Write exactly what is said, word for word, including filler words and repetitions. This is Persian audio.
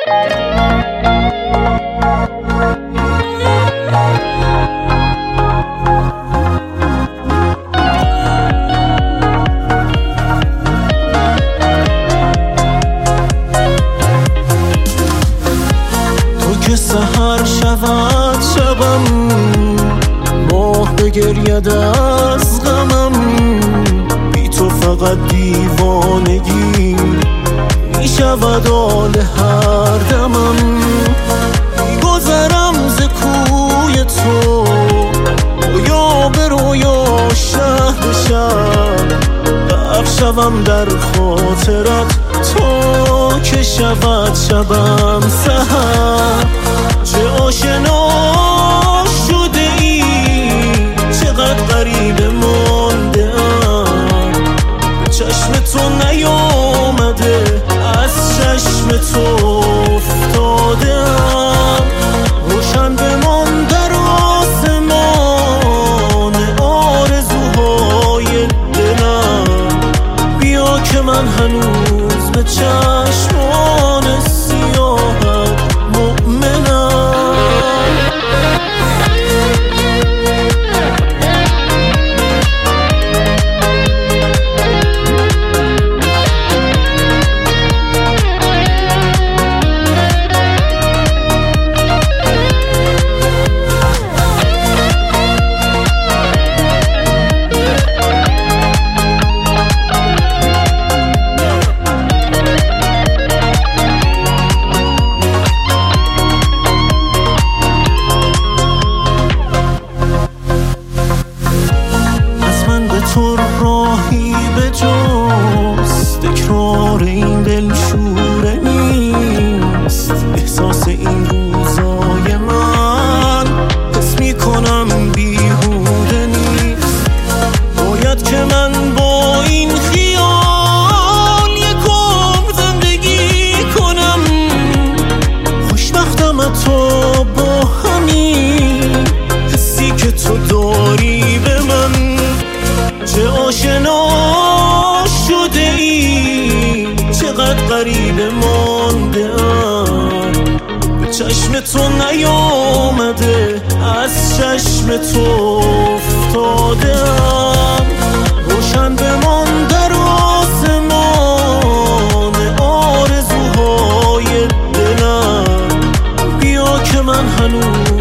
که سحر شود شبم، ماه بگرید از غمم، بی تو فقط دیوانگی می شود آل هر دمم. می گذرم ز کوی تو رویا به رویا، شهر به شهر غرق شوم در خاطرت تا که شود شبم سحر. چه آشنا شده ای، چقدر غریب مانده ام، به چشم تو نیامده از چشم تو افتاده ام. روشن بمان در آسمان آرزوهای دلم، بیا که من هنوز به چشمان سیاهت مؤمنم. تو راهی به جز تکرار این دلشوره نیست. احساس این روزای من حس میکنم بیهوده نیست. باید که من با این خیال یک عمر زندگی کنم. خوشبختم تو با همین حسی که تو داری به من. چه آشنا شده ای، چقدر غریب مانده ام، به چشم تو نیامده از چشم تو افتاده ام. روشن بمان در آسمان آرزوهای دلم، بیا که من هنوز